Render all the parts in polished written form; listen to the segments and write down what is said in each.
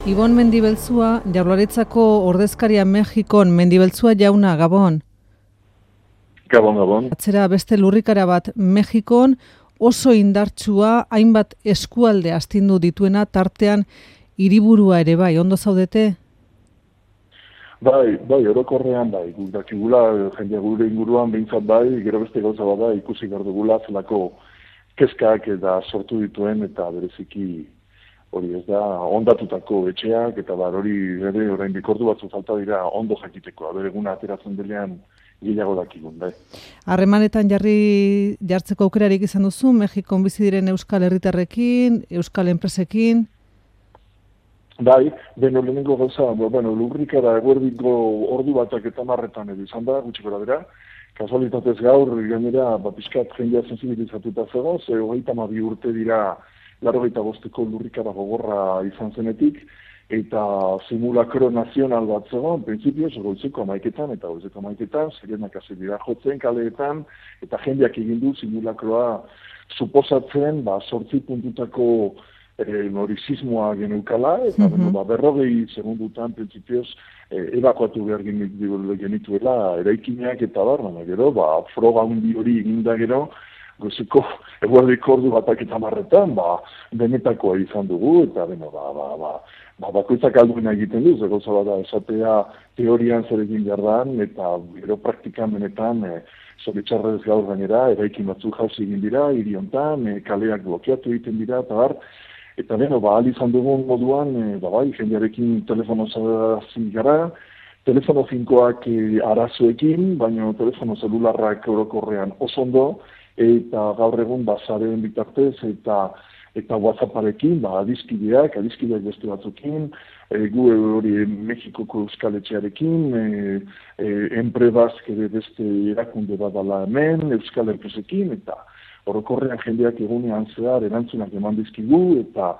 Ibon Mendibeltzua, Jaurlaritzako ordezkaria Mexikon. Mendibeltzua jauna, Gabon. Gabon. Atzera beste lurrikara bat Mexikon oso indartsua, hainbat eskualde astindu dituena, tartean hiriburua ere bai, ondo zaudete? Bai, orokorrean bai, dakigula jendea gure inguruan behintzat bai, gero beste gauza bada ikusi behar dugula zelako kezkak eta sortu dituen eta bereziki hori ez da, ondatutako etxeak eta hori ere orain bikordu batzu falta dira ondo jakiteko, eguna ateratzen delean gehiago dakigun, bai. Harremanetan jartzeko aukerarik izan duzu, Mexikon bizi diren euskal herritarrekin, euskal enpresekin? Bai, lehenengo gauza, lurrikara eguerdiko ordu batak eta marretan edo izan da, gutxi gora bera. Kasualitatez gaur, gainera, pixkat jendea sensibilizatuta zegoz, 32 urte dira 85ko lurrikara gogorra izan zenetik, eta simulakro nazional bat zegoen, printzipioz, goizeko 11etan eta goizeko 11etan, zirenak hasi dira jotzen kaleetan, eta jendeak egin du simulakroa suposatzen, 8 puntutako norizismoa geneukala, eta 40 segundutan printzipioz ebakuatu behar genituela eraikineak eta baina gero, froga hundi hori eginda gero, gozeko eguerdiko ordu batak eta marretan, benetakoa izan dugu, eta bakoitzak alduena egiten du, gauza bada esatea teorian zer egin jardan, eta gero praktikan benetan, zoritxarrez gaur gainera, eraikin batzuk jauzi egin dira, hiri hontan, kaleak blokeatu egiten dira, eta ahal izan dugun moduan, jendearekin telefono zarazi gara, telefono finkoak arazoekin, baina telefono zelularrak orokorrean oso ondo, eta gaur egun bazaren bitartez eta WhatsApparekin, adiskideak beste batzukin, gu hori Mexikoko euskal etxearekin, Enprebazk ere beste erakunde bat dala hemen, euskal enpresekin, eta orokorrean jendeak egunean zehar erantzunak eman dizkigu, eta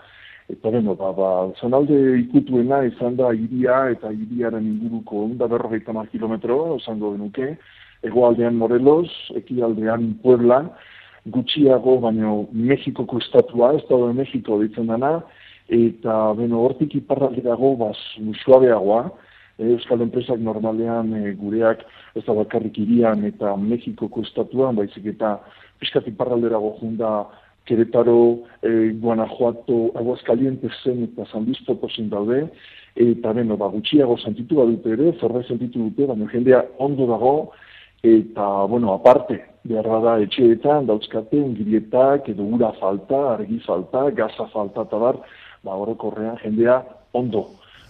zonalde ikutuena izan da hiria eta hiriaren inguruko 150 kilometro, esango genuke, hegoaldean Morelos, ekialdean Puebla, gutxiago, baino Mexikoko estatua, Estado de México ditzen dana, eta hortik iparralderago suabeagoa, euskal enpresak normalean gureak ez da bakarrik hirian eta Mexikoko estatuan, baizik eta piskat iparralderago junda Querétaro, Guanajuato, Aguascalientesen eta San Luis Potosin daude, eta gutxiago sentitu badute ere, zerbait sentitu dute, baina jendea ondo dago, eta, aparte, beharra da etxeetan, dauzkaten, girietak, edo ura falta, argi falta, gaza falta, eta orokorrean jendea ondo.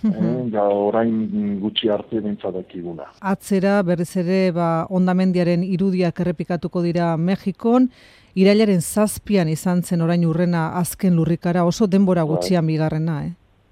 Orain gutxi arte bentzadakiguna. Atzera, berriz ere, hondamendiaren irudiak errepikatuko dira Mexikon, irailaren 7 izan zen orain urrena azken lurrikara, oso denbora gutxian bigarrena,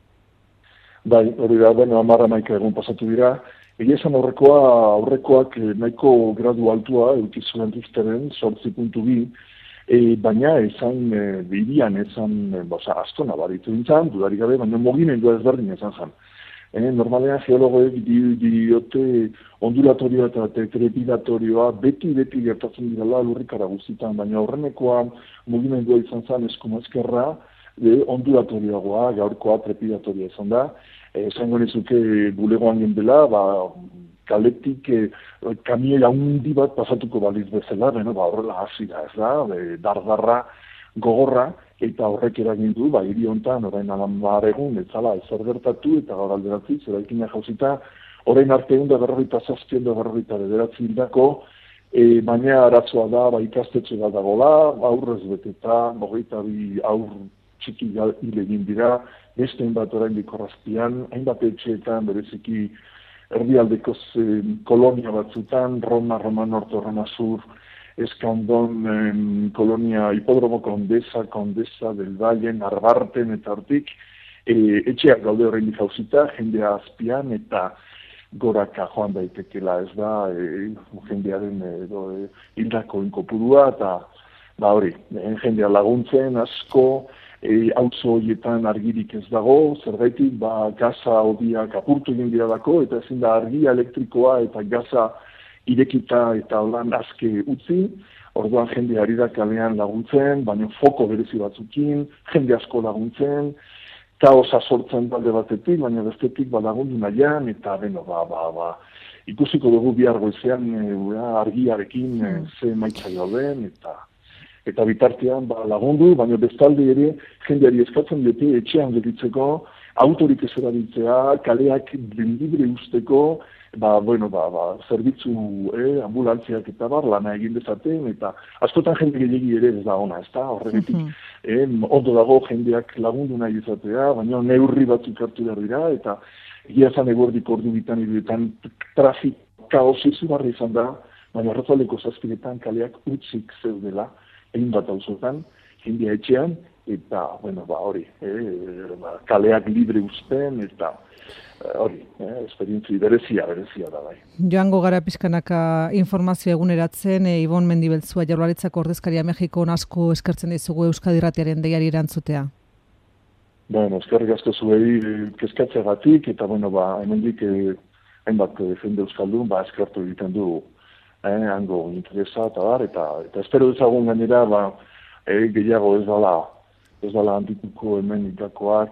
Bai, hori da, 10 egun pasatu dira. Egia esan aurrekoak nahiko gradu altua eukizuen duzteren, 8.2, baina esan birian, astona baritu dintzen, dudarik gabe, baina mogimendua ezberdin esan zen. Normalean geologoek diote ondulatorioa eta trepidatorioa beti gertatzen direla lurrikara guztietan, baina aurrenekoa mugimendua izan zen eskumazkerra, ondulatorioagoa, gaurkoa trepidatorioa izan da. Esango nizuke bulegoan gendela, kaletik kamioi handi bat pasatuko baliz bezala, horrela hasi da, ez da, dardarra gogorra, eta horrek eragin du, hiri hontan, orain 10 egun, ez zala ezer gertatu, eta gaur alderatziz, eraikina jauzita, orain arte 147 hildako, baina arazoa da, ikastetxe bat dagoela, aurrez beteta, 22 aur txiki hil egin dira, beste bat orain dikorrazpian, hainbat etxeetan, bereziki erdialdeko kolonia batzutan, Roma Norte, Roma Sur, Eskandon, kolonia, Hipodromo Condesa del Valle, Narbarten eta hortik, etxeak gaude horrein jauzita, jendea azpian eta goraka joan daitekela, ez da, jendearen hildako inkopurua, eta hori, jendea laguntzen, asko, auzo horietan argirik ez dago, zerbaitik, gaza hodiak apurtu egin dira dako, eta ezin da argia elektrikoa eta gaza irekita eta holan azke utzi, orduan jende ari da kalean laguntzen, baina foko berezi batzukin, jende asko laguntzen, kaosa sortzen alde batetik, baina bestetik lagundu nahian, eta ikusiko dugu bihar goizean argiarekin ze maitza gauden, eta bitartean lagundu, baina bestalde ere jendeari eskatzen dute etxean gelditzeko, autorik ez erabiltzea, kaleak libre usteko, zerbitzu ambulantziak eta lana egin dezaten, eta askotan jende gehiagi ere ez da ona, ez da, horregatik ondo dago jendeak lagundu nahi izatea, baina neurri batzuk hartu behar dira, eta egia zan eguerdik ordu bitan iruetan trafik kaos izugarri izan da, baina arratzaldeko 7 kaleak utzik zeudela, egin bat auzotan, jendea etxean, eta, kaleak libre uzten, eta hori, esperientzi berezia da bai. Joango gara pixkanaka informazio eguneratzen, Ibon Mendibeltzua Jaurlaritzako ordezkaria Mexikon asko eskertzen dizugu Euskadi Irratiaren deiari erantzutea. Eskerrik asko zuei kezkatzeagatik, eta hemendik hainbat jende euskaldun eskertu egiten du hango interesa eta espero dezagun gainera gehiago ez dala handituko hemen ikakoak